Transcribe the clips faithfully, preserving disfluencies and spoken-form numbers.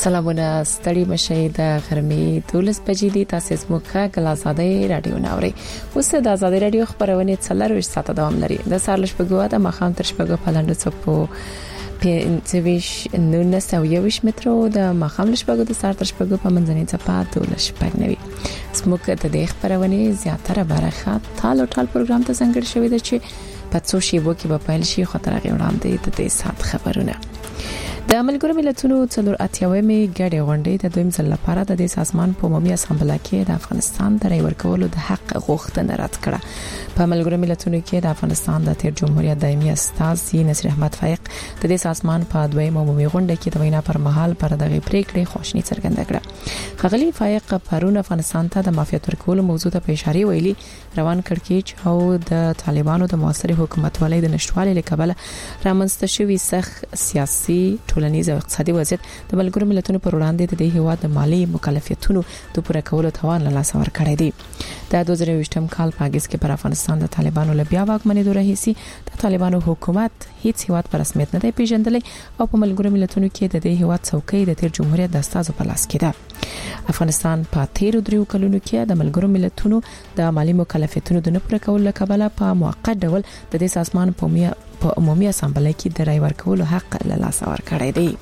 سلامونه ستړي مشه د غرمې دولس بجې دي. تاسو زموږه غلازادې رادیو ناوړي. اوس د آزادې رادیو خبرونه څلور ساعته دوام لري. د سارلش په د مخام تر شپږ په لاندې چپو پنځويش نونس او یوش مترو د مخام لشپږ د سار تر شپږ په منځنۍ چپا دولس شپږ نوي. زموږه د دې خبرونه زیاتره برخه تالو ټال پروګرام ته څنګه شوی دی چې په څو شیبو کې په پایل شي خطر غوړاندې د دې سات خبرونه. د ملګرو ملتونو څلور اتیاومې ګډه غونډې د دویم ځل لپاره د دې سازمان په عمومي اسامبله کې د افغانستان د رای ورکولو د حق غوښتنه رد کړه. په ملګرو ملتونو کې د افغانستان د تیر جمهوریت دایمي استازي نصیر احمد فایق د دې سازمان په دویم عمومي غونډه کې د وینا پر مهال پر دغه پریکړې خوشنی څرګنده کړه. خغلی فایق پرون افغانستان ته د مافیات ورکولو موضوع ته په اشاره ویلي روان کړکېچ او د طالبانو د موثر حکومت ولې د نشټوالي لکبل رامنځته شوی سخت سیاسي ټولنیز او اقتصادي وضعیت د ملګرو ملتونو پر وړاندې د دې هیواد د مالی مکلفیتونو د پوره کولو توان له لاسه ورکړی دی. د دوه زره یوولسم کال په اگست کې پر افغانستان د طالبانو له بیا واکمنېدو راهیسي د طالبانو حکومت هیڅ هیواد پر رسمیت نه دی پیژندلی او په ملګرو ملتونو کې د دې هیواد څوکۍ د تیر جمهوریت د استازو په لاس کې ده. افغانستان په تیر دریو کلونو کې د ملګرو ملتونو د مالی مکلفیتونو د نه پوره کولو لپاره په موقت ډول د دې سازمان په په عمومي اسامبله کې د رای ورکولو حق له لاسه ورکړی دی.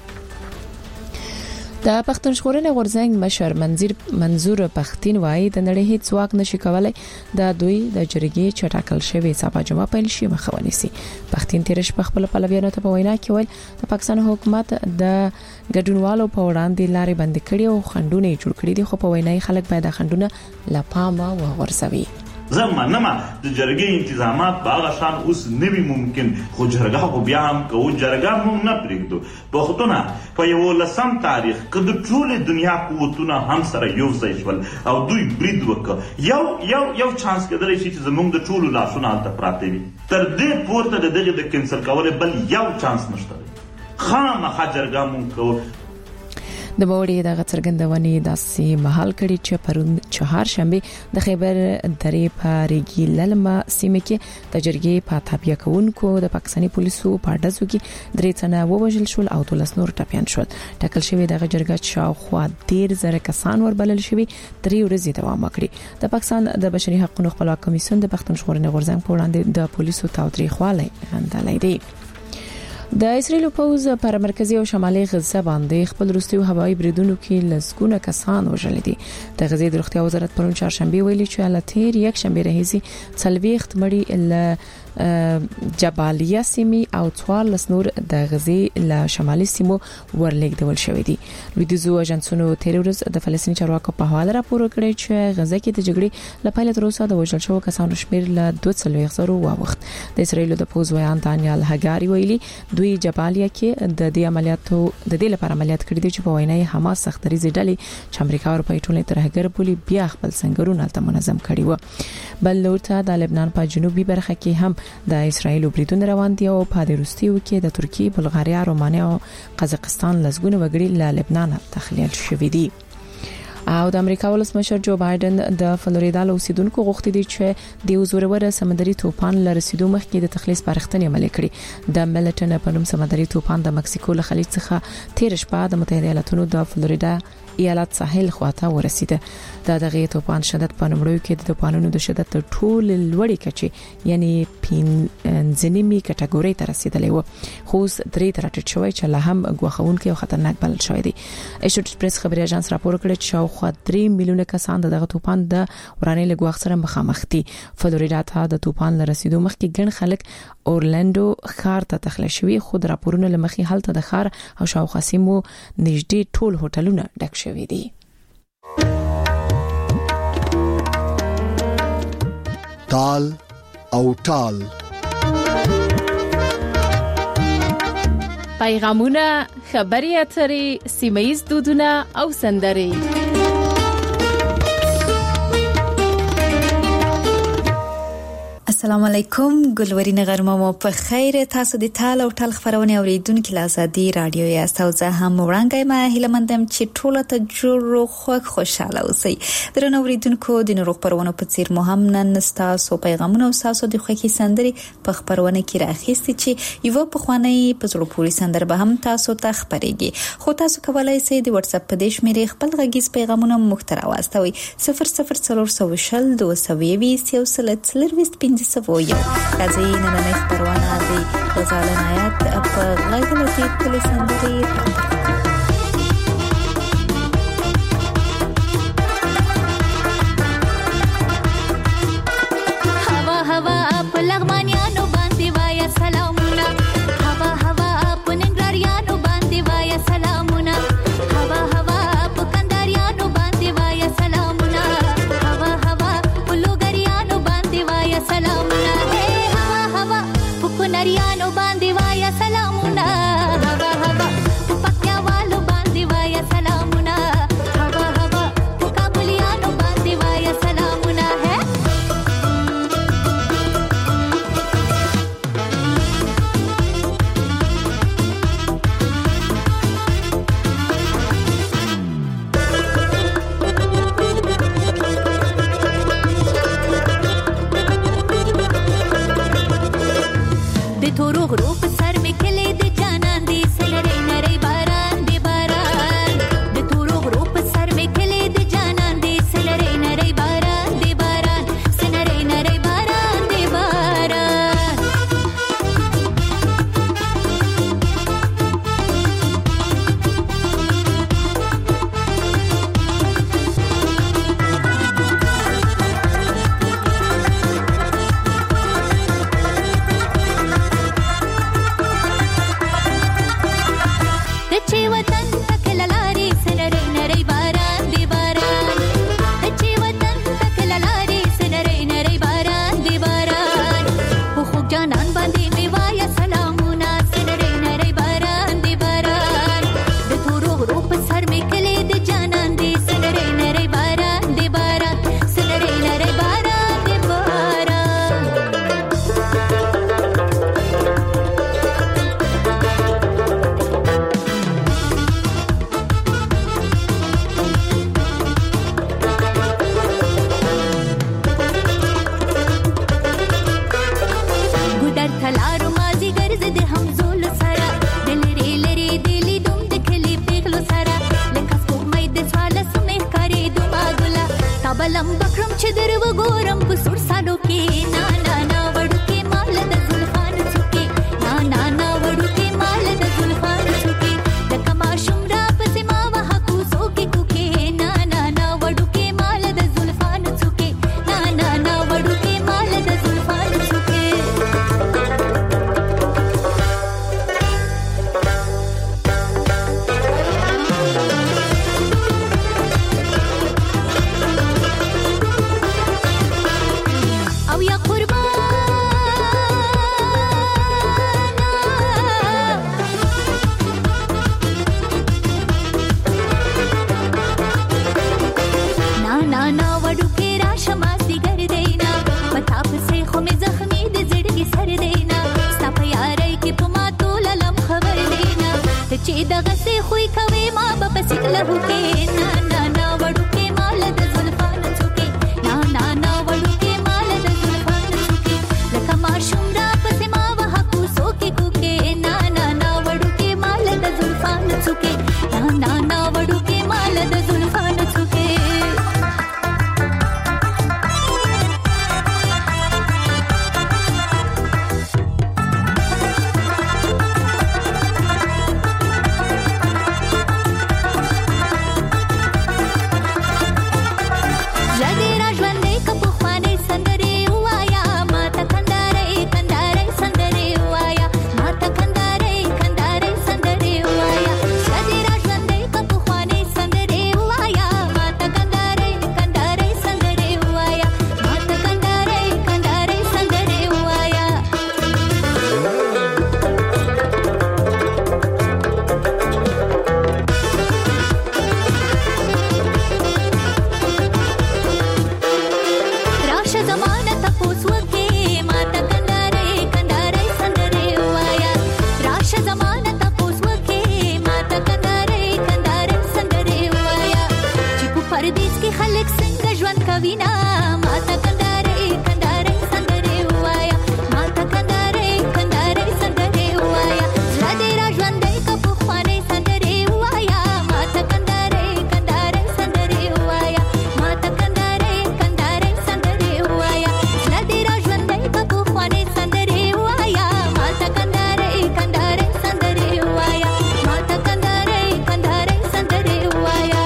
د پښتون ژغورنې غورځنګ مشر منظور منظور پښتين وایي د نړۍ هیڅ ځواک نشي کولای د دوی د جرګې چټاکل شوی صفه جمعه پیل شي مخاوني سي. پښتين تیرش په خپل پلویانو ته په وینا کې ویل د پاکستان حکومت د ګډونوالو په وړاندې لارې بند کړي او خندونه جوړ کړي دي، خو په وینای خلک باید خندونه لپامه وغورځوي. زمانما د جرګې انتظامات باغ شان اوس نوی ممکن خو جرګه خو بیا هم کو جرګه مونږ نه پریږدو. پښتونه په یو لسم تاریخ کې د ټول دنیا قوتونه هم سره یو ځای شول او دوی برید وکړ. یو یو یو چانس کېدلی شي چې زمونږ د ټولو لاسونه هلته پراته وي. تر دې پورته د دغه د کینسل کولو بل یو چانس نشته. خامخا جرګه مونږ کوو. د بوړې د غڅرګندونې داسې محل کړي چې پرون چهار شنبه د خیبر درې په ریګي للمه سیمه کې د جرګې په تابع کوونکو د پاکستاني پولیسو په ډزو کې درې تنه ووژل شول او دولس نور ټپيان شول. ټاکل شوی د جرګې شاوخوا ډیر زره کسان وربلل شوی درې ورځې دوام وکړي. د پاکستان د بشري حقوقو خپلواک کمیسیون د پښتون ژغورنې غورځنګ په وړاندې د پولیسو تاوتریخوالی غندلی دی. د اسرائیل پوز پر مرکزی او شمالي غزه باندې خپل روسي او هوایي بریدونو کې لسګونه کسان وژل دي. د غزې د روغتیا وزارت پرون چهارشنبه ویلي چې لاتیر یک شنبه راهیسي څلويخت مړي ل جبالیه سیمه او څوار لسنور د غزې له شمالي سیمو ورلېږدول شوې دي. لویدیزو اژانسونو تیر ورځ د فلسطیني چارواکو په حواله راپور کړی چې غزه کې د جګړې لپاره تر اوسه د وژل شوو کسانو شمېر له دوه څلوېښت زره واوښت. د اسرائیل د پوز ویان دانیال هګاری ویلي دوی جبالیه کې د دې عملیاتو د دې لپاره عملیات کړی دي چې په وینای حماس سختريزي ډلې چې امریکا او په ټولنې ترهګر بولی بیا خپل سنگرونه ته منظم کړي و. بل لورته د لبنان په جنوبي برخه کې هم د اسرائیل بریدونه روان دي او په روسیې کې د ترکیې، بلغاریا، رومانیا او قزاقستان لسګونه وګړي له لبنان تخلیل شوي دي. او د امریکا ولسمشر جو بایدن د فلوریدا له اوسیدونکو غوښتي دي چې د زورور سمندري طوفان له رسیدو مخکې د تخلیص پرختنې عملي کړي. د ملټن په نوم سمندري طوفان د مکسیکو له خلیج څخه تیر شپه د متحده ایالاتونو د فلوریدا ایالت ساحل خواته ورسیده. دا دغه طوفان شدت په نمبرو کې د طوفانونو د شدت تر ټولو لوړې کچې یعنی پنځمې کټګوري ته رسیدلی و، خو درې تر ټیټ شوی چې له هم غوښونکي او خطرناک بلل شوی دی. ایشوټ پریس خبري اژانس راپور کړی چې شاوخوا درې میلیونه کسان دغه طوفان د ورانې له غوښ سره مخامخ دي. فلوریدا ته د طوفان له رسیدو مخکې ګڼ خلک اورلاندو ښار ته تخلیه شوي، خو د راپورونو لمخې هلته د ښار او شاوخوا سیمو نږدې ټول هوټلونه ډک شوي دي. تال او ټال پیغامونه، خبري اترې، سیمایي دودونه او سندرې. السلام علیکم ګلورین غرمه مو په خیر. تاسو د تال او ټال خبرونه اوریدونکو له ازادي رادیو یا تاسو هم وړاندې ما هیلمندم چې ټوله ته جوړ خو خوشاله اوسئ. درنو اوریدونکو د نورو خبرونو په څیر مو هم نن تاسو پیغامونه او تاسو د خوښي سندري په خبرونه کې راخېستي چې یو په خواني په زړه پوری سندر به هم تاسو ته خبرېږي. خو تاسو کولای شئ د واتس اپ په دیش مې خپل غږیز پیغامونه مخترا واستوي صفر صفر څلور سوه شل دوه سوه بیست یو سل څلرويست پنځه سوه یو. راځي نن نه خبرونه دي غزاله نایت په غږ لتی په سندري. ژوند کوینا ماته کندارې کندارې سندرې وایا ماته کندارې کندارې سندرې وایا زړه دې را ژوندې که پخوانۍ سندرې وایا ماته کندارې کندارې سندرې وایا ماته کندارې کندارې سندرې وایا زړه دې را ژوندې که پخوانۍ سندرې وایا ماته کندارې کندارې سندرې وایا ماته کندارې کندارې سندرې وایا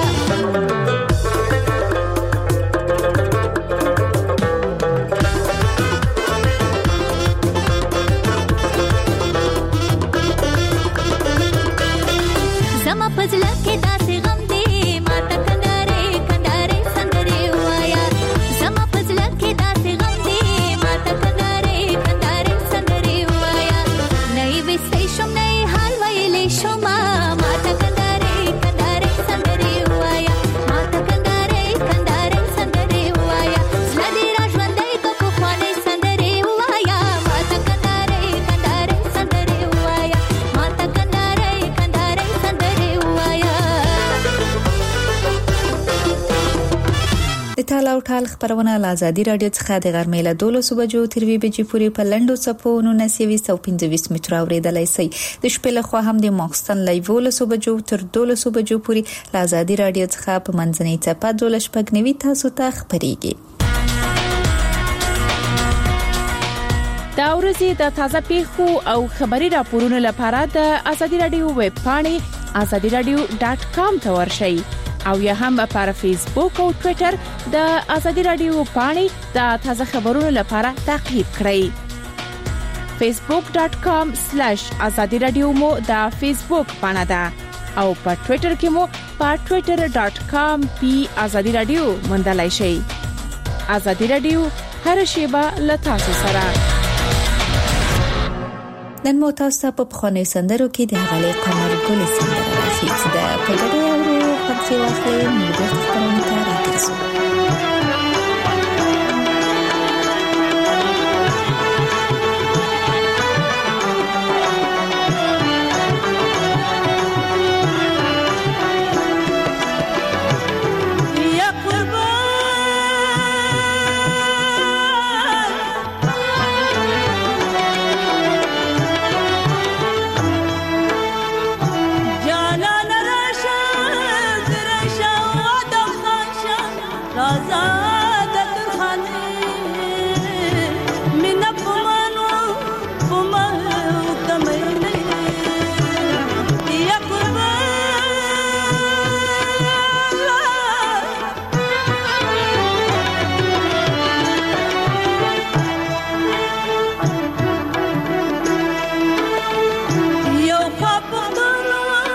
زما پزله کې داسې غم دی ماته کندارې کندارې سندرې وایا زما پزله کې داسې غم دی ماته کندارې کندارې سندرې وایا نه یې وستې شم نه یې حال ویلې شم ماته کندارې کندارې سندرې وایا ماته کندارې کندارې سندرې وایا زړه دې را ژوندی که پخوانۍ سندرې وایا ماته کندارې کندارې سندرې وایا ماته کندارې کندارې سندرې وایا د ټال او ټال خبرونه له ازادي رادیو څخه د غرمې له دولسو بجو تر وی بجې پورې په لنډو څپو نولس سوه پنځه ویشت متره اورېدلای شئ د شپې له خوا هم د ماخستن لایو لسو بجو تر دولسو بجو پورې له ازادي رادیو څخه په منځنۍ څپه دولس شپږ نوي تاسو ته خبرېږي دا ورځې د تازه پیښو او خبري راپورونو لپاره د ازادي رادیو ویب پاڼې ازادي رادیو ډاټ کام ته ورشئ او یا هم پر فیسبوک او ټوئیټر د ازادي رادیو پاڼې د تازه خبرونو لپاره تعقیب کړئ facebook dot com slash azadi radio مو د فیسبوک پاڼه ده او په ټوئیټر کې مو په twitter dot com پی ازادي رادیو موندلای شئ ازادي رادیو هر شیبه له تاسو سره نن مو تاسو په خانه سندرو کې د غلې قمر ګل سندره راځي چې د پګړې او پکې واخلې موږ د خبرونو ته راځو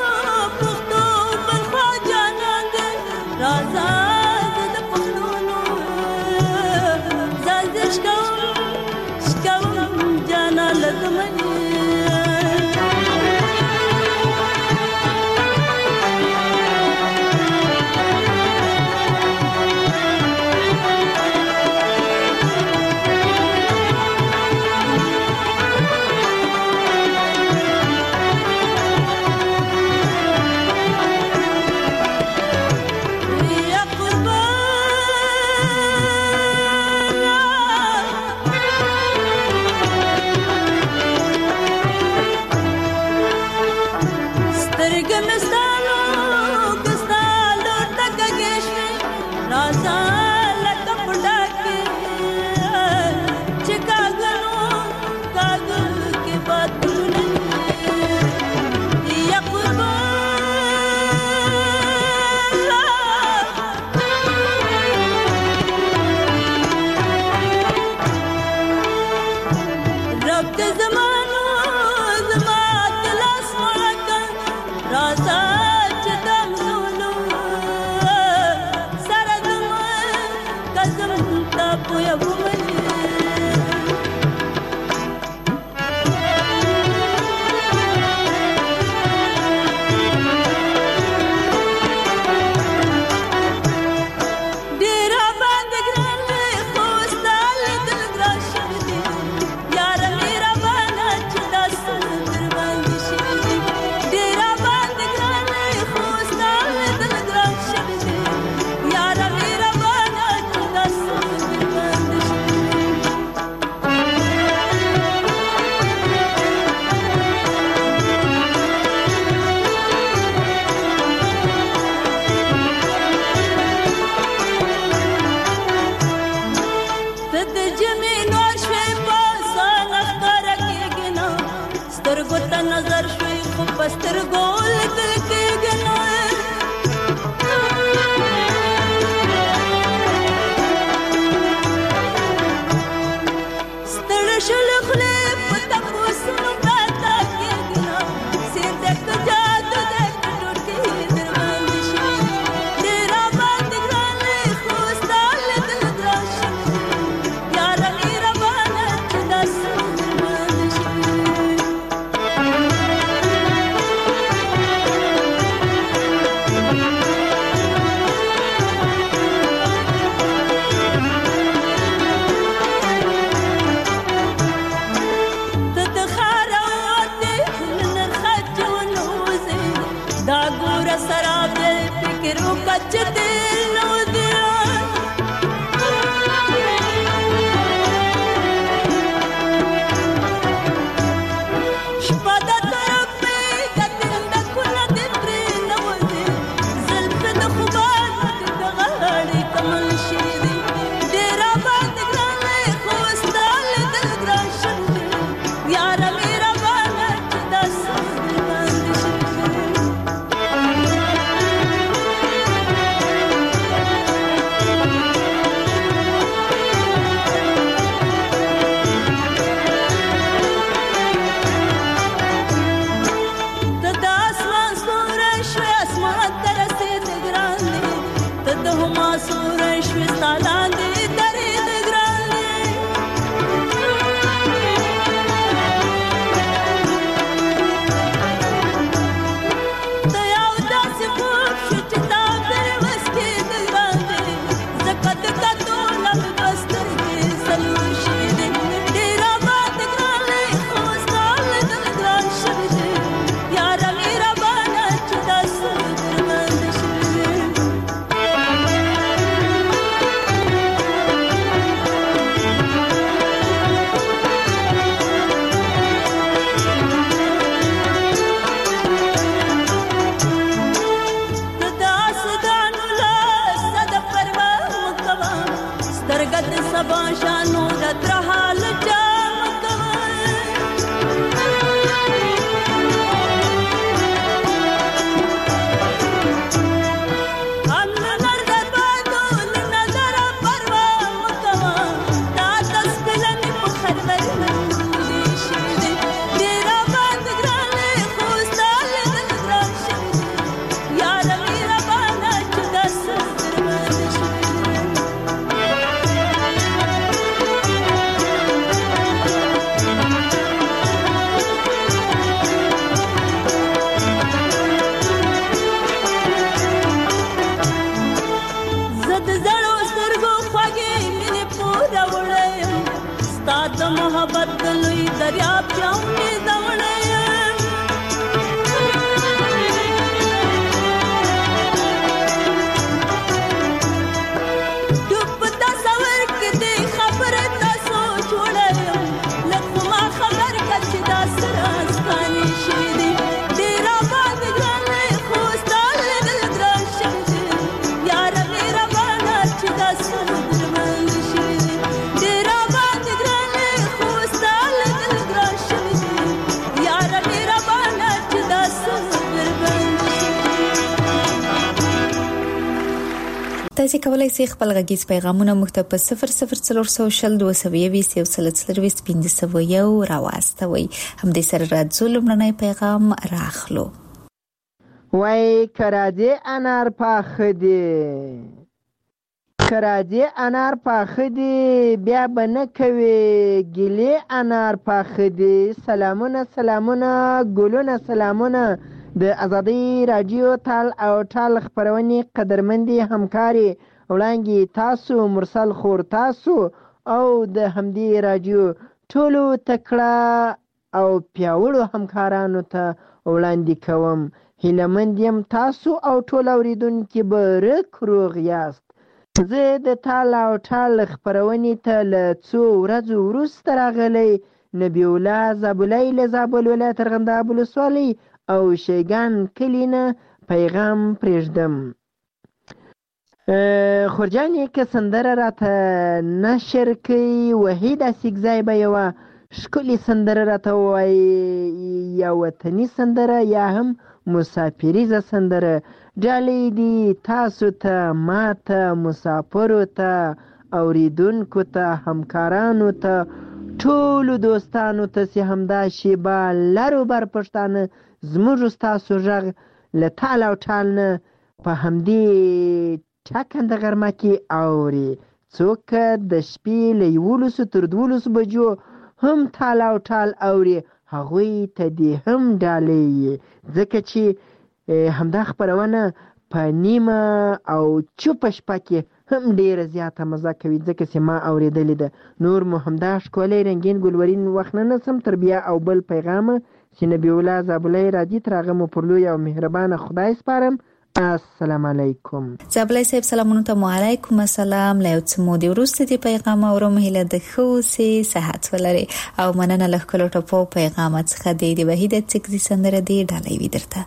Raza de تاسو کولای شئ خپل غږیز پیغامونه موږ ته په صفر صفر څلور سوشل دوه سوه بیست یو سل څلورويست پنځه سوه یو راواستوي. هم دې سره راځو لمړنی پیغام راخلو. وای کراځي انار پاخه دي کراځي انار پاخه دي بیا بنه کوي ګلې انار پاخه دي. سلامونه سلامونه ګلونه سلامونه د ازادي رادیو تال او ټال خبرونې قدرمندي همکاري وړاندې تاسو مرسل خور تاسو او د همدې رادیو ټولو تکړه او پیاوړو همکارانو ته وړاندې کوم. هیلهمند یم تاسو او ټول اوریدونکي به رک روغ یاست. زه د تال او ټال خبرونې ته له څو ورځو وروسته راغلی نبی الله زابلی له زابل ولایت ارغنداب ولسوالۍ او شیګان کلی نه پیغام پرېږدم. خورجانې که سندره راته نشر کوي وحید اسیګزی به یوه ښکلې سندره راته ووایي، یا وطني سندره یا هم مسافریزه سندره. ډالۍ دي تاسو ته، ما ته، مسافرو ته، اوریدونکو ته، همکارانو ته، ټولو دوستانو ته چې همدا شیبه لرو بر پښتانه زموږ ستاسو غږ له تال او ټال نه په همدې ټکنده غرمه کې اوري. څوک د شپې له یولسو تر دولسو بجو هم تال او ټال اوري، هغوی ته دې هم ډالۍ، ځکه چې همدا خپرونه په نیمه او چوپه شپه کې هم ډیره زیاته مزه کوي، ځکه چې ما اورېدلې ده. نور مو همدا ښکلی رنګین ګلورین وخت نه نسم تر بیا او بل پیغامه چې نبی الله زابلی راځي، تر هغه مو پر لوی او مهربانه خدای سپارم. السلام علیکم. زابلی صاحب سلامونه ته. وعلیکم السلام. له یو څه مودې وروسته دې پیغام اورم، هیله د ښه اوسې، صحت ولرې او مننه له ښکلو ټپو پیغامات څخه. دې د وحیده څکزي سندره دې ډالۍ وي درته.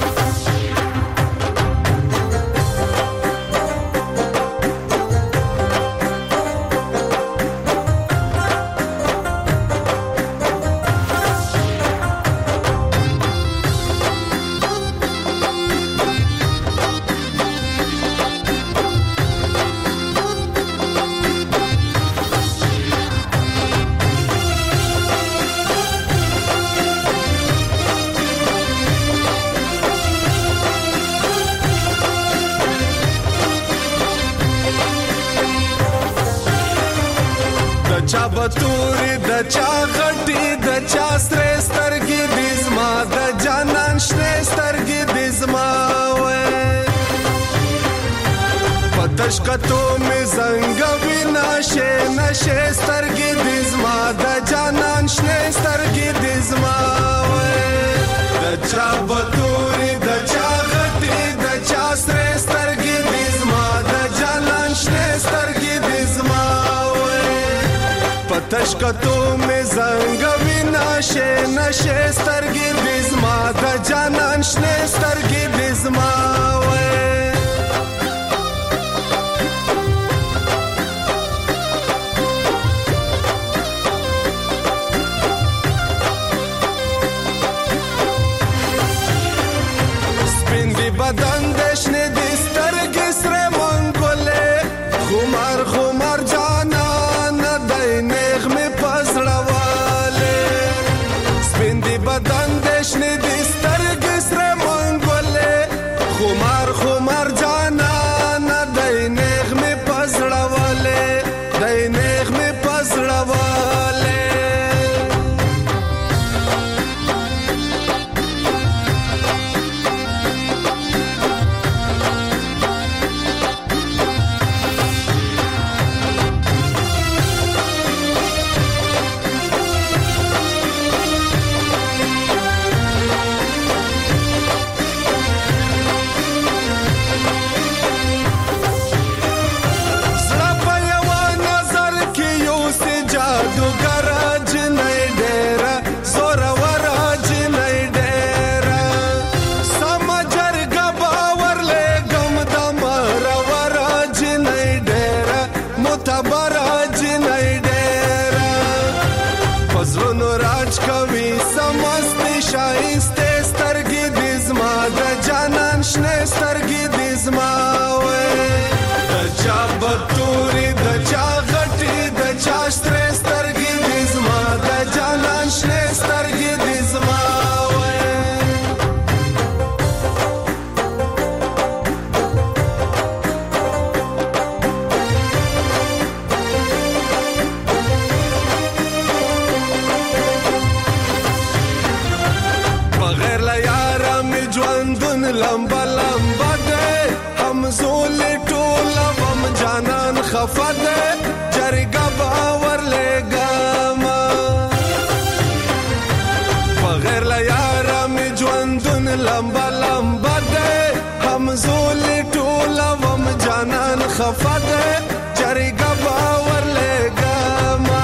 چا بطوري د چا غټي د چا سره سترګې د زما د جانان شنه سترګې د زما وې پتش کتو می زنګ وینا شه نشه سترګې د زما د جانان شنه سترګې د زما وې د چا بطوري د چا غټي د چا سره سترګې د زما د جانان شنه سترګې د زما پتش کتو می زنګ وینا شه نشه سترګې د زما د جانان شنه سترګې د زما وې سپین دی بدن د شنه د سترګې سره مونږله خمار خمار جانا بدن دشنه دي سترګې سره مونږله خمار خمار جانا نه دای نغمه پزړواله دای نغمه پزړواله سترګې د زما وې د چا بطوري د چا غټي د چا سترې سترګې د زما د جانان شنه سترګې د زما وې بغیر لا یارا می ژوندون لمبا لمبا ده هم زول ټوله وم جانان خفه ده جرګه باور لګما بغیر لا یارا می ژوندون لمبا لمبا ده هم زول ټوله وم جانان خفه ده جرګه باور لګما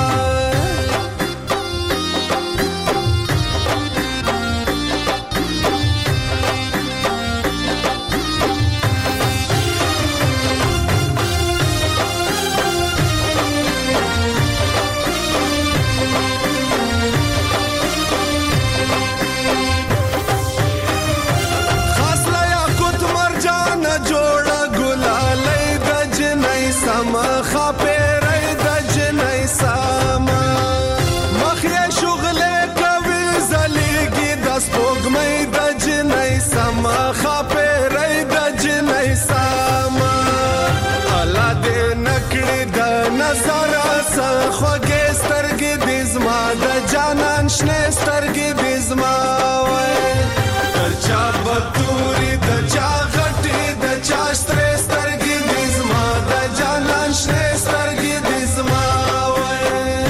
زرا خوږې سترګې دې زما د جانان شنه سترګې دې زما وای د چا بتوري د چا غټي د چا سترې سترګې دې زما د جانان شنه سترګې دې زما وای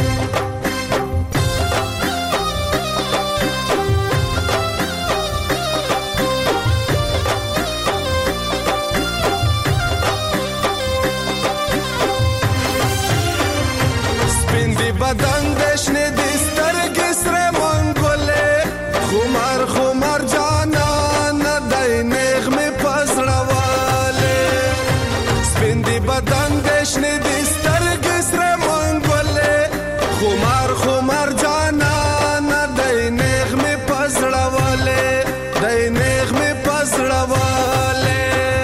بدن دشنه دې سترګې سره مونږولې خمار خمار جانان دای نغمه پزړواله سپین دې بدن دشنه دې سترګې سره مونږولې خمار خمار جانان دای نغمه پزړواله دای نغمه پزړواله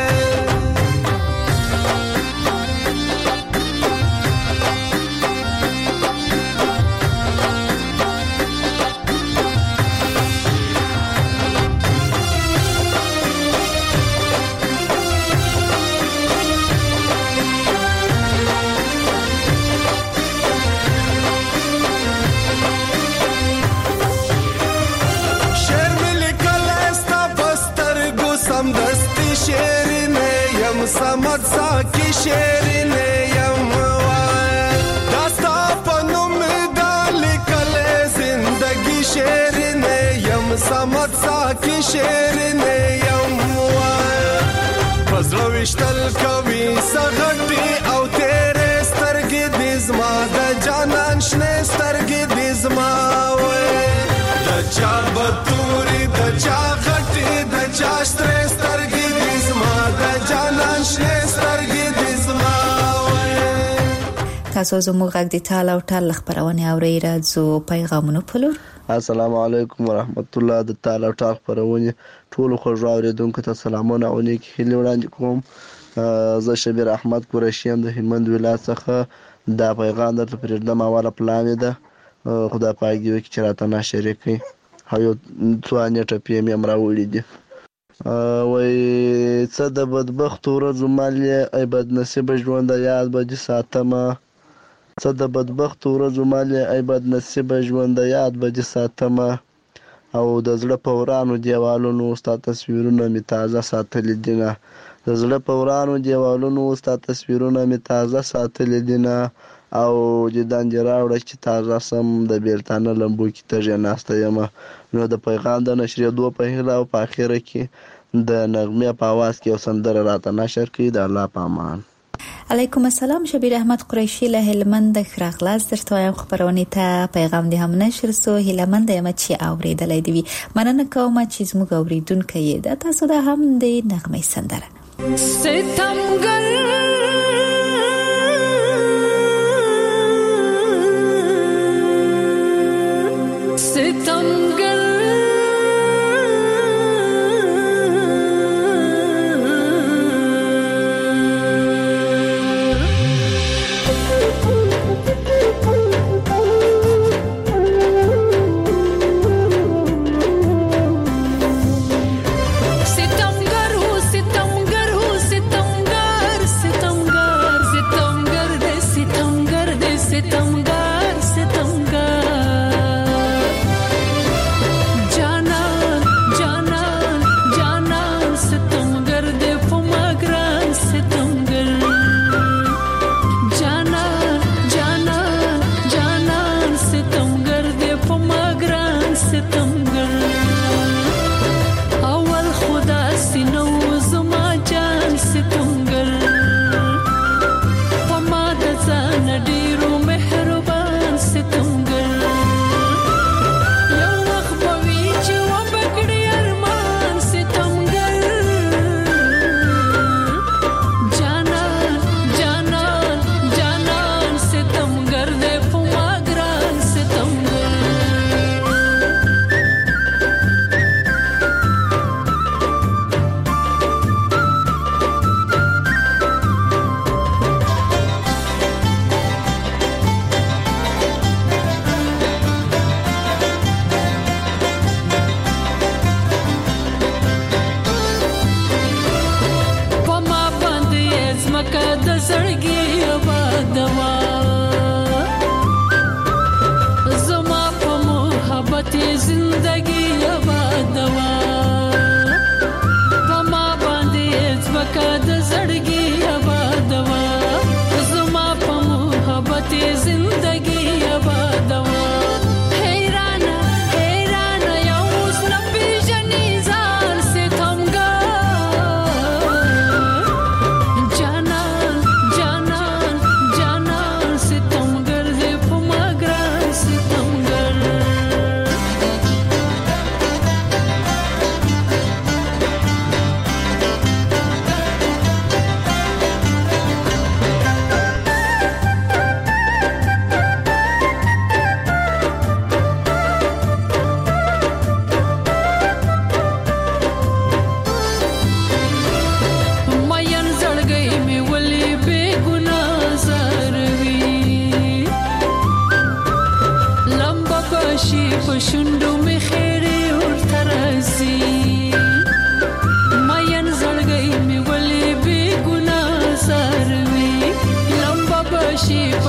سمت ساکی شیرینه یم وای داستا پنوم دالی کله زندگی شیرینه یم سمت ساکی شیرینه یم وای پزړوشتل کوي سغټي او تیرې سترګې دې زما د جانان شنه سترګې دې زما وای د چا بتوري د چا غټي د چا سترې سترګې دې زما د جانان شنه سترګې دې زما وای تاسو زموږ غږ د ټال او ټال خبرونه اورئ راځو پیغامونه پلور السلام علیکم ورحمت الله د ټال او ټال خبرونه ټول خو اوریدونکو ته سلامونه او نیکی هیله وړاندې کوم زه شبیر احمد قریشی ام د هلمند ولایت څخه دا پیغام درته پرېږدم اوله پلان ده خدای پاک دې وکړي چې راته نشریک کړي او یو څو نیټه پی ام راوړي دي وای څه د بدبخت ورځو مالې ای بد نصیب ژوند یاد به دې ساتمه څه د بدبخت ورځو مالې ای بد نصیب ژوند یاد به دې ساتمه او د زړه په ورانو دیوالونو ستا تصویرونه می تازه ساتلي دینه د زړه په ورانو دیوالونو ستا تصویرونه می تازه ساتلي دینه او د دانجې راوړه چې تازه سم د بیلتانه لمبو کې تږې ناسته یم نو د پیغام د نشریدو په هیله او په اخره کې د نغمې په اواز کې یو سندره راته نشر کړي د الله په امان علیکم السلام شبیر احمد قریشی له هلمند خراغلاس درته وایم خبرونه ته پیغام دې هم نشر سو هلمند یم چې اوریدلې دی مننه کوم چې زموږ اوریدونکو یې د تاسو د هم د نغمې سندره ستمګر ستمګر ستمګر هو ستمګر هو ستمګر ستم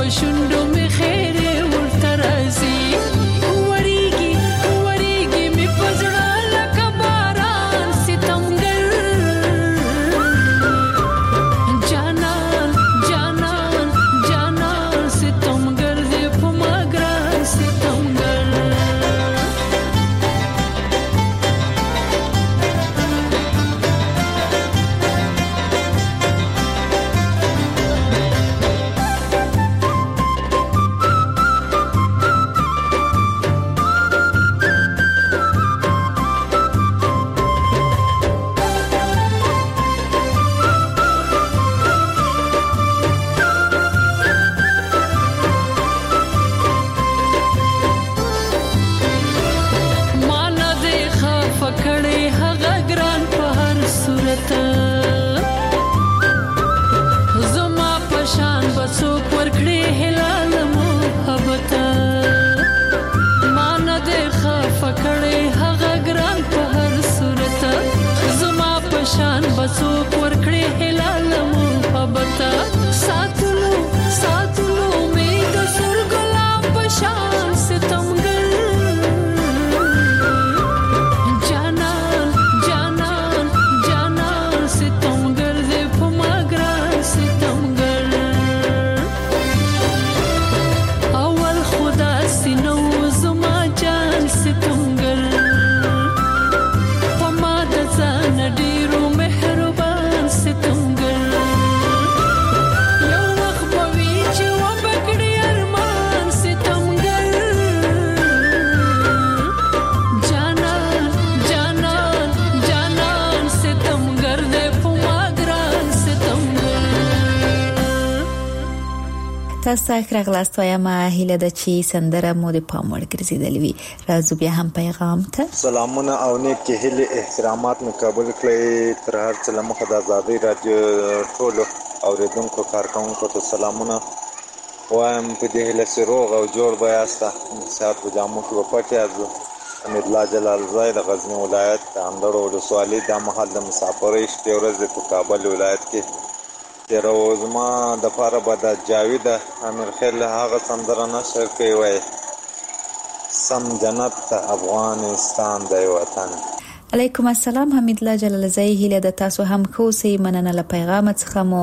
پښوندو می خیر ورته راځي وریږي وریږي می پزړه لکه باران ستمګر جانان جانان جانان ستمګر دې په ماګران ستمګر بسوک ورکړې هلال محبت ساتلو ساتلو می د سر ګلاب پشان ستمګر جانان جانان جانان ستمګر دې په ماګران ستمګر اول خدا سينو زما جان ستمګر پما د ځان ډیرو تاسو راغلاست وایم هیله د چی سندره مو د پاموړ ګرځیدلې وی راځو بیا هم پیغام ته سلامونه او نیک هیله احترامات مقابل کړئ تر هر څه لمخه د آزادۍ رادیو ټولو اوریدونکو کارکونکو ته سلامونه وایم په دې هیله چې روغ او جوړ بیاسته صحت په جامو کې وپټ یازو امید الله جلال زای د غزنی ولایت د اندړو ولسوالۍ د محل د مسافرۍ شپې ورځې په کابل ولایت کې تیر وزما د پاره به د جاوید امیر خیل هغه سندره نشر کوي وای سم جنت افغانستان دی وطن. علیکم السلام حمید الله جلال زای هیله د تاسو هم خو سي مننه له پیغام څخه مو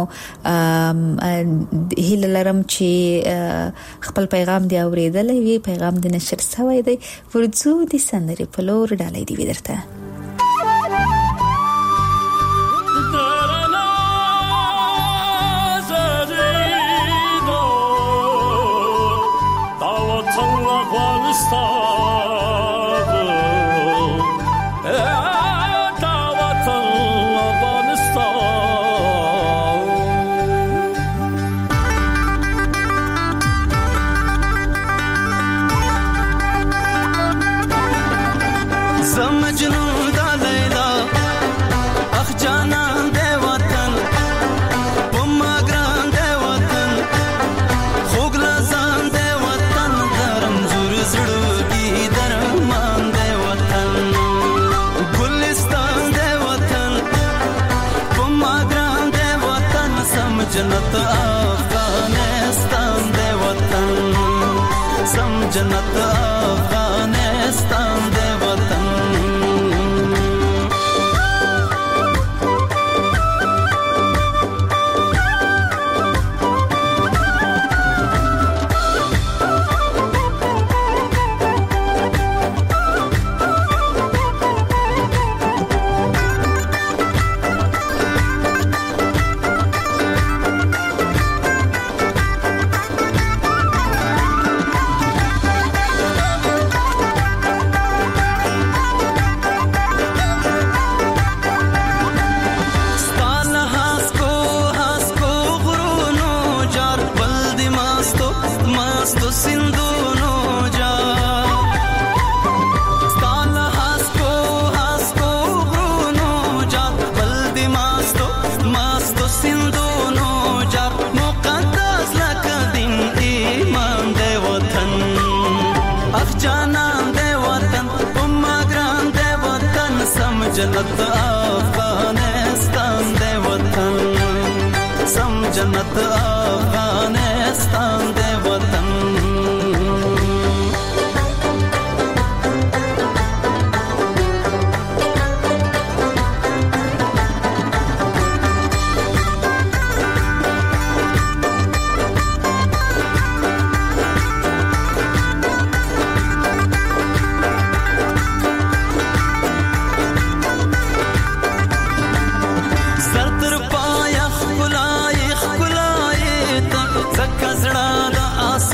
هیله لرم چې خپل پیغام دی اوریدلې وي پیغام د نشر سوی دی ورځو د سندري په لور ډالې دی ودرته جنت افغانستان دی وطن سم جنت افغانستان دی وطن جنت افغانستان دی وطن سم جنت افغانستان دی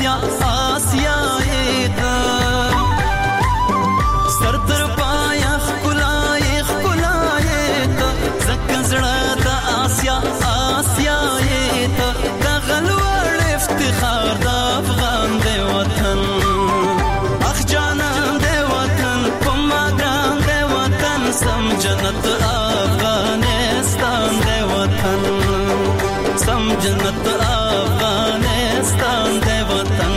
آسیا آسیا ایتا سر تر پایا خلای خلای تا زکزړه د آسیا آسیا ایتا د غلوړ افتخار د افغان دی وطن اخ جانان دی وطن پما ګران دی وطن سم جنت افغانستان دی وطن سم جنت افغانستان دی وطن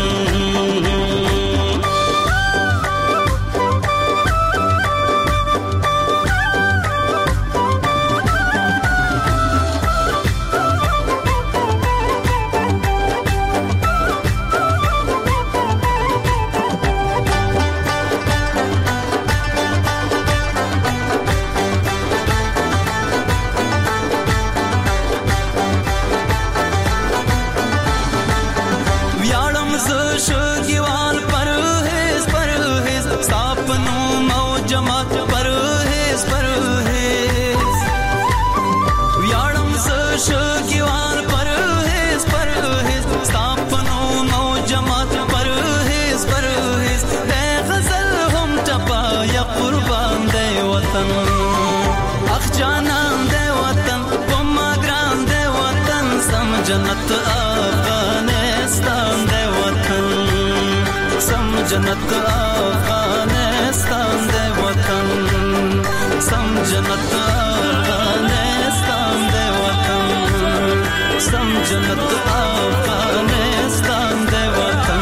جنت افغانستان دی وطن سم جنت افغانستان دی وطن سم جنت افغانستان دی وطن سم جنت افغانستان دی وطن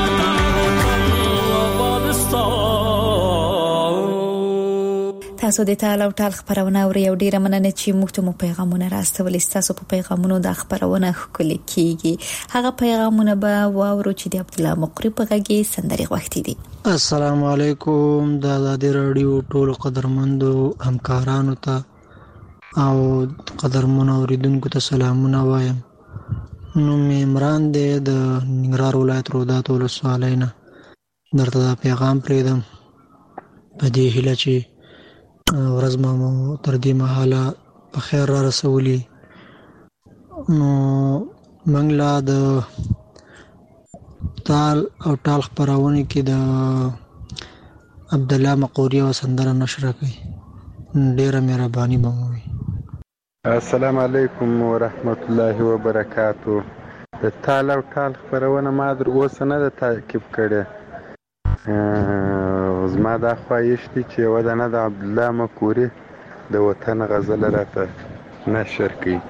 تاسو د تعال او ټال خبرونه اوري او ډیره مننه چې موږ ته مو پیغامونه راستولې تاسو په پیغامونو د خبرونه خولي کیږي هغه پیغامونه به واورو چې د عبد الله مقری په غږی سندري غوښتي دي. السلام علیکم د آزادی رادیو ټولو قدرمندو همکارانو ته او قدرمنو اوریدونکو ته سلامونه وایم. نو مې عمران دی د ننګرهار ولایت رودات ولسوالۍ نه درته پیغام پرېږدم په دې هیله چې ورځ مو تر دې مهاله په خیر را رسولي. نو موږ لا د تال او ټال خپرونه کې د عبد الله مقری او سندره نشر کړي. ډیره مهرباني به مو وي. السلام علیکم ورحمت الله وبرکاتو. د تال او ټال خپرونه ما در اوسه نه ده تعقیب کړې. زما دا خواهش دی چې یوه دانه د عبدالله مقری د وطن غزل راته نشر کړي.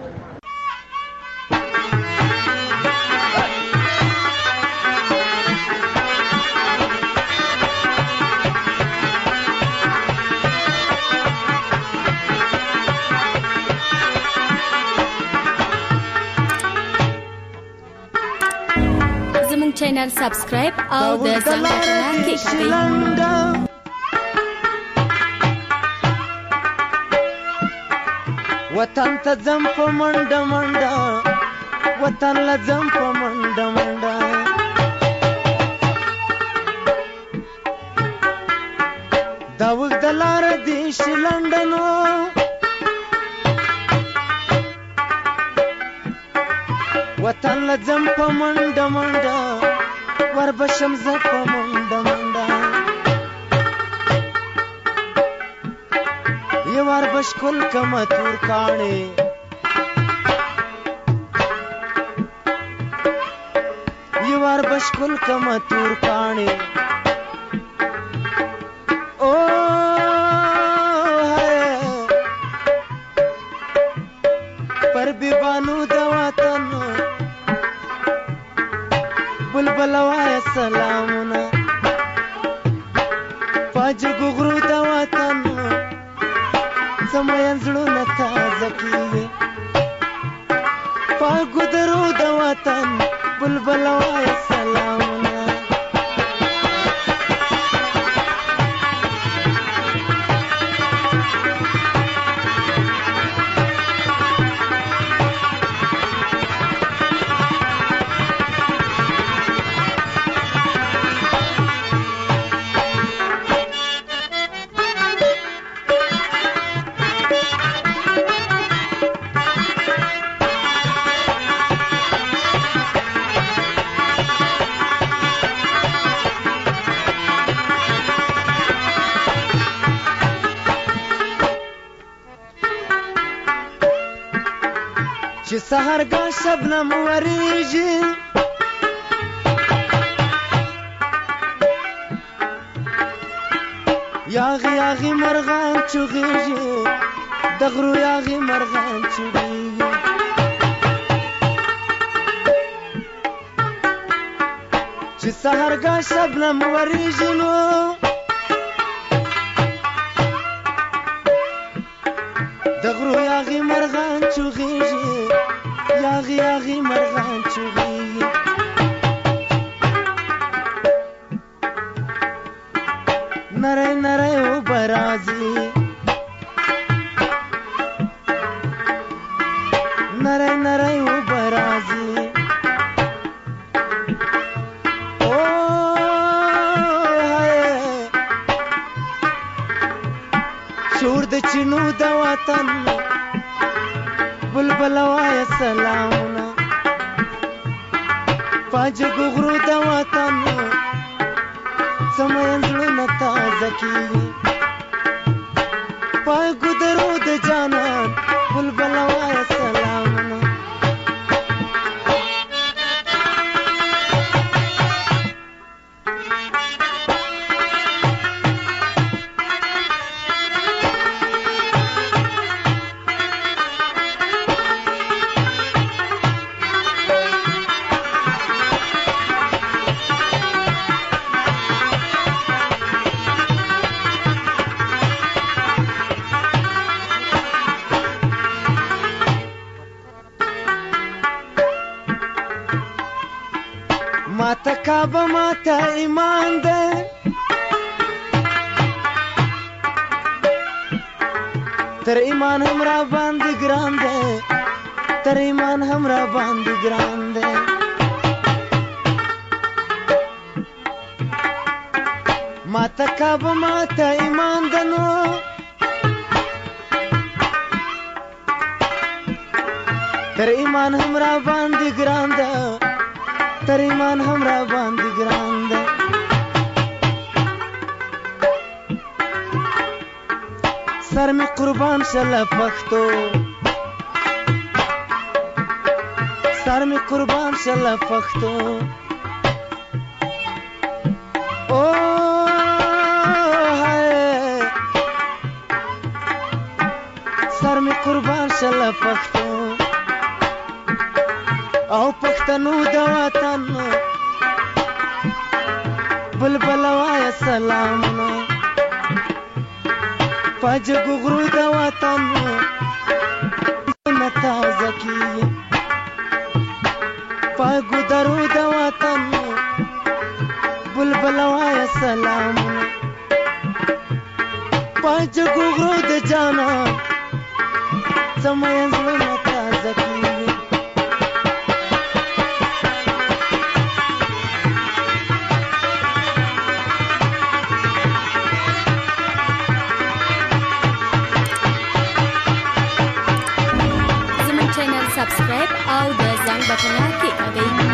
زموږ چینل سبسکرایب او د زنګ کلیک کړئ. وطن ته ځم په منډه منډه وطن له ځم په منډه منډه دا اوږده لاره دې شي لنډنو وطن له ځم په منډه منډه وربشم زه په منډه منډه یوار بشکل کما تور کاڼې یوار بشکل کما تور کاڼې او پر بیبانو د وطن بلبل وای سلامونه پاجګو غرو د وطن سمين زړونه تازه کیږي پاګو درو د وطن بلبل وای سلامونه سهرګاه شبنم وریږي یاغي یاغي مرغان چغېږي د غرو یاغي مرغان چغېږي چې سهرګاه شبنم وریږي نو د غرو یاغي مرغان چغېږي یاغي یاغي مرغان چغېږي نری نری اوبه راځي نری نری اوبه راځي شور د چینو د وطن بلبل وای سلامونه پاج غرو د وطن سمين زړونه تازه کیږي پای ګدرو د جانان بلبل وای سلامونه ماته کعبه ماته ایمان ده تر ایمان هم را باندې ګران ده تر ایمان هم را باندې ګران ده ماته کعبه ماته ایمان ده نو تر ایمان هم را باندې ګران ده تر ایمان هم را باندې ګران ده سر می قربان شله پښتو سر می قربان شله پښتو او هاي سر می قربان شله پښتو او پښتنو د وطن بلبل وای سلامونه پاج غرو د وطن تازه کیږي پای ګدرو د وطن بلبل وای سلامونه پاج غرو د جانا سمين زړونه تازه کیږي سبسکرایب او د زنګ بټن کلیک کړئ.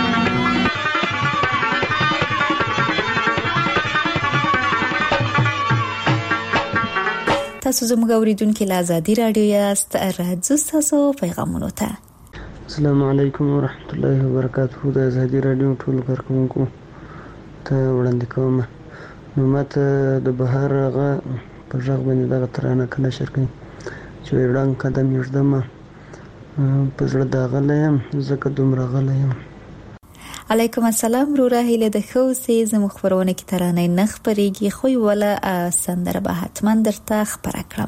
تاسو زموږ اوریدونکو له آزادي رادیو یاست. راځو تاسو پیغامونو ته. السلام علیکم ورحمت الله وبرکاته. د آزادي رادیو ټول کارکونکو ته وړاندې کوم نو ماته د بهار هغه په ځای باندې دغه ترانه کنه شرکې چې وړاندې قدم یوځدم په زړه دا غلیم زکه دومره غلیم. علیکم السلام رورا هیله د خو سي زمو خبرونه کی ترانه نخ پرېږي خو ولا سندره به حتما درته خبره کړم.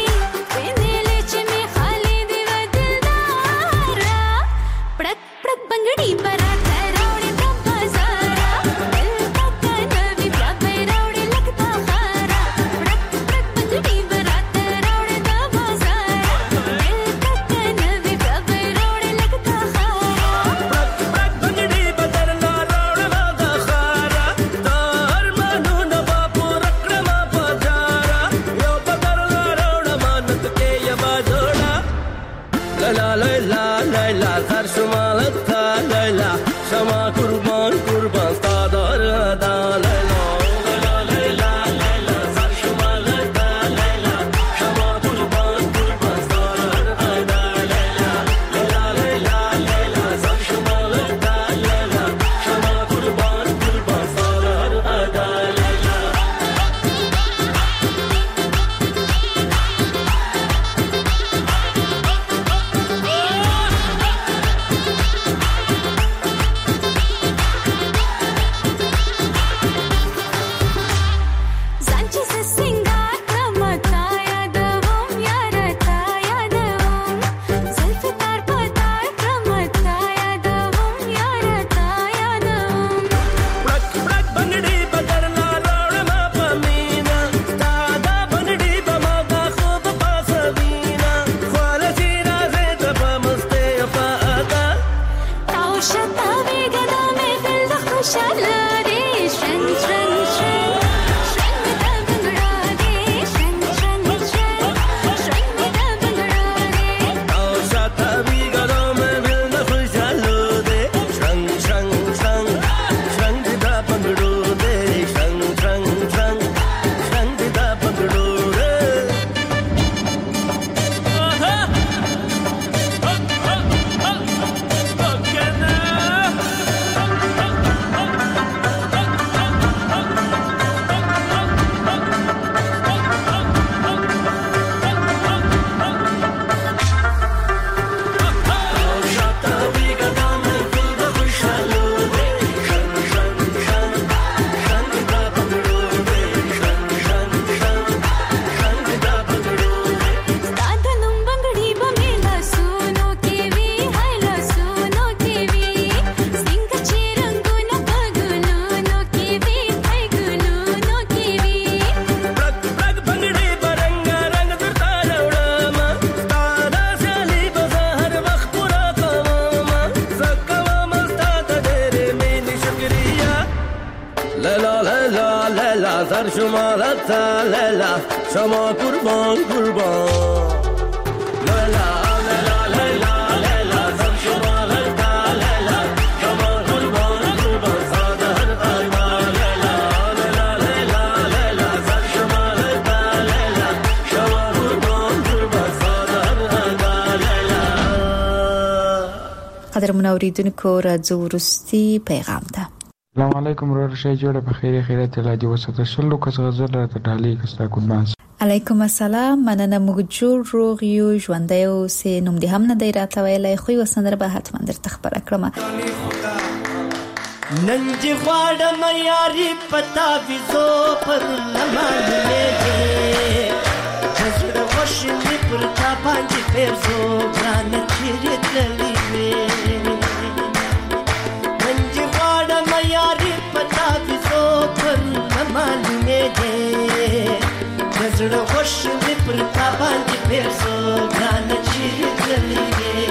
Prak prak تا لیلا شما قربان قربان لیلا لیلا لیلا لیلا زن شما غلطا لیلا شما قربان قربان ساده هر قلبا لیلا لیلا لیلا لیلا زن شما غلطا لیلا شما قربان قربان ساده هر قلبا لیلا. قدر منوریدونکو راځو وروستي پیغام ته. السلام علیکم ورور شای جوړه په خیر خیرات الله دی وسته شلو کس غزل را ته ډالې کستا قربان. علیکم السلام مننه موږ جوړ روغ یو ژوندۍ اوسې نوم دې هم نه دی راته ویلی خو یو سندره به حتما درته خبره کړم. نن دې غواړم یاري پتا ویزو پر لمانځلې زړه وشلې پر تا باندې پرزو ګران چیرې تللې نن دې غواړم یاري پتا ویزو پر لمانځلې زړه وشلې پر تا باندې پرزو ګران چیرې تللې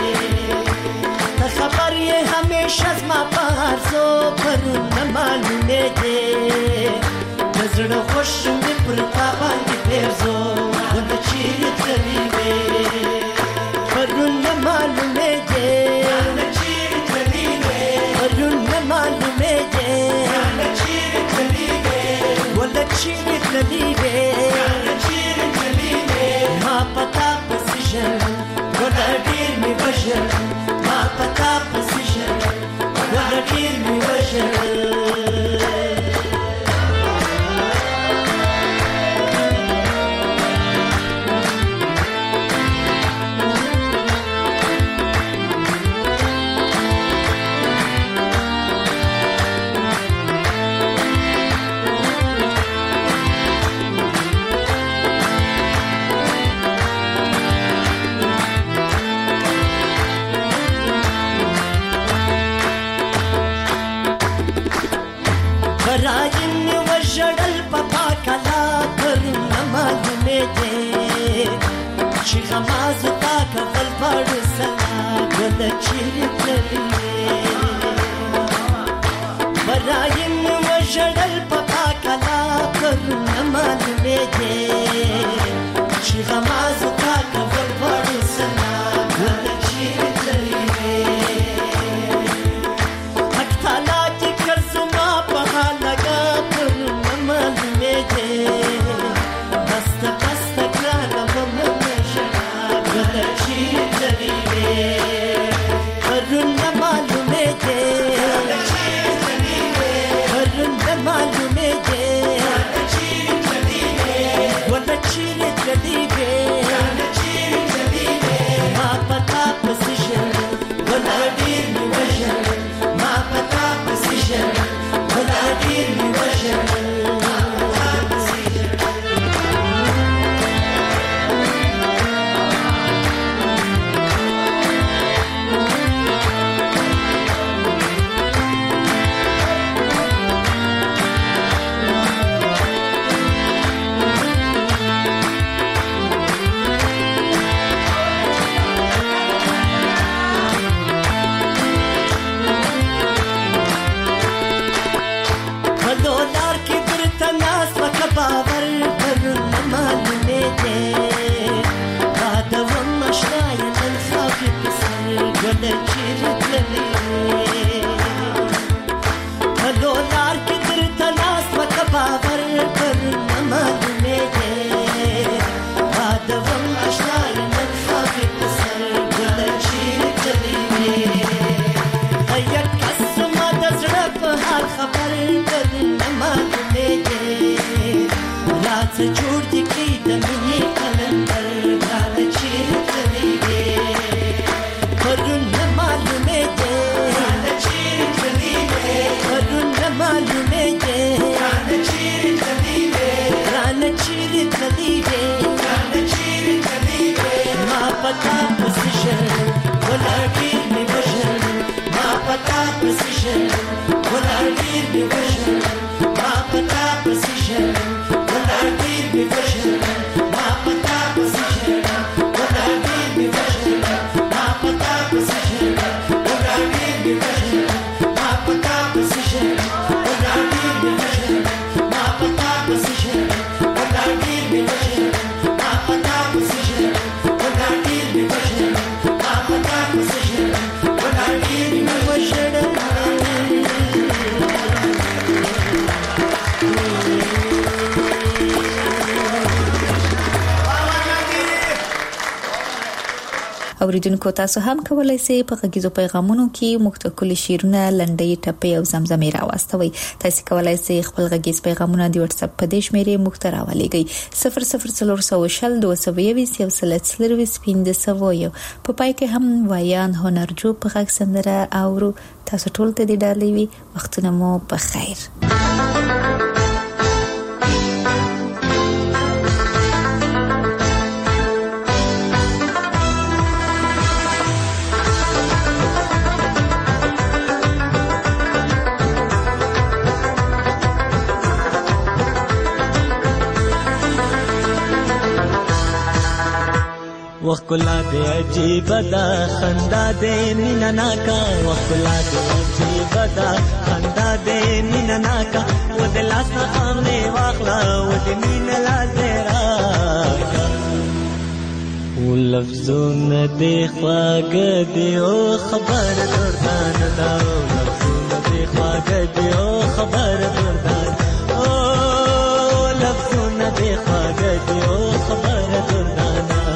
خبر یہ ہمیشہ زما پار سو پر نہ معلومے دے نظر خوش میں پر تا باندې پرزو ود چیر کلی وے پر نہ معلومے دے نہ چیر کلی وے پر نہ معلومے دے نہ چیر کلی وے ود چیر کلی وے نہ چیر کلی وے ما پتا پسجن ود دیر می بشر ما پتا پسیشن ورکیر می بشن راجن وجړل پپا کلا پر نمازونه دې چې غماز تا کفل پړ سلا ګل چیرې راجن وجړل پپا کلا پر نمازونه دې چې غماز تا کفل پړ سلا ګل چیرې اوریدونکو تاسو هم کولای شئ په غږیزو پیغامونو کې مختلف شیرونه لنډۍ ټپې او زمزمې راوستوي. تاسو کولای شئ خپل غږیز پیغامونه د واتس اپ په دې شمیرې مخترا ولېږئ صفر صفر څلور سوه شل دوه سوه یویشت یو سل څلرویشت پنځه سوه یو. په پای کې هم وایان هنرجو په غږ سندره اورو. تاسو ټول ته د ډالۍ وي. وختونه مو په خیر. وخلا دې عجیب دا خندا دې مینا ناکا وخلا دې عجیب دا خندا دې مینا ناکا و د لاس خامې واخلا و د مینا لازرا و لفظونه دې خواږه دې او خبر دردان دا لفظونه دې خواږه دې او خبر دردان او لفظونه دې خواږه دې او خبر دردان.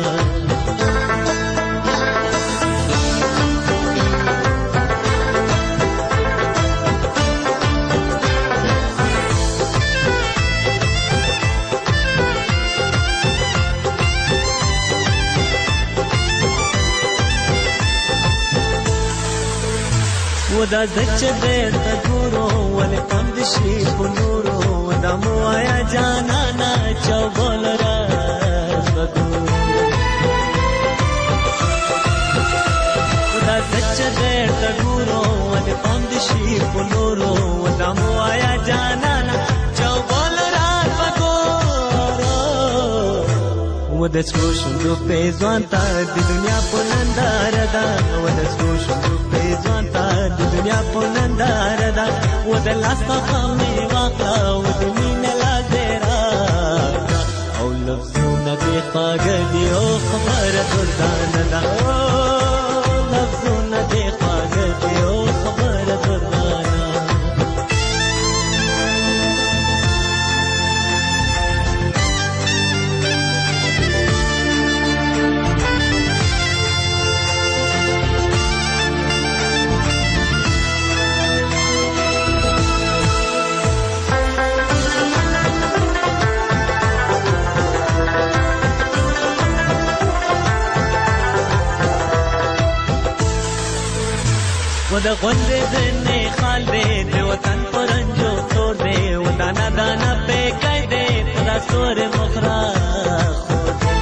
ودا دچ دې تګورو ولې پند شي پنورو ودا مو آیا جانا نا چوبل را بګو ودا دچ دې تګورو ولې پند شي پنورو ودا مو آیا جانا نا چوبل را بګو ودا څو شندو په ځوان تا د دنیا په نندار دا ودا څو شندو په ځوان تا د دنیا په نندار دا و د لاس خامې واخلا و د مینې لازرا او لفظونه دې خواږه دي او خبره دردان دا لفظونه دې خواږه دي او خبره دردان. و د غوندې ځنې خال دې د وطن پرنجو تور دې و دانا دانا پېکای دې په دا سور مخرا خور دې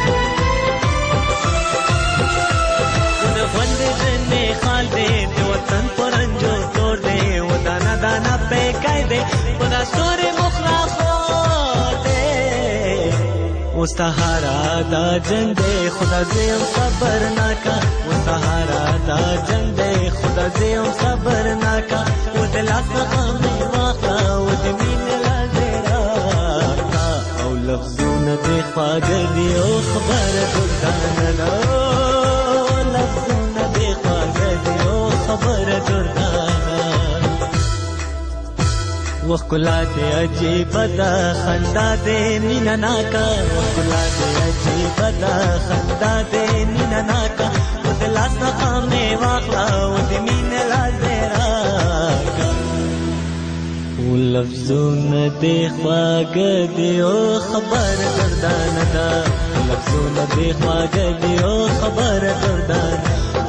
و د غوندې ځنې خال دې د وطن پرنجو تور دې و دانا دانا پېکای دې په دا سور مخرا خور دې و سهارا دا جنگ دې خدا دې صبر ناکا و سهارا دا جنگ دې خدا دې صبر ناکا و د لاس خامې واخلا و د مینې لازرا او لفظونه دې خواږه دي او خبره دردان دا لفظونه دې خواږه دي او خبره دردان. وخلا دې عجیب دا خندا دې مینا ناکا وخلا دې عجیب دا خندا دې مینا ناکا و د لاس خامې واخلا و د مینې لازرا و لفظونه دې خواږه دي او خبر دردان دا لفظونه دې خواږه دي او خبر دردان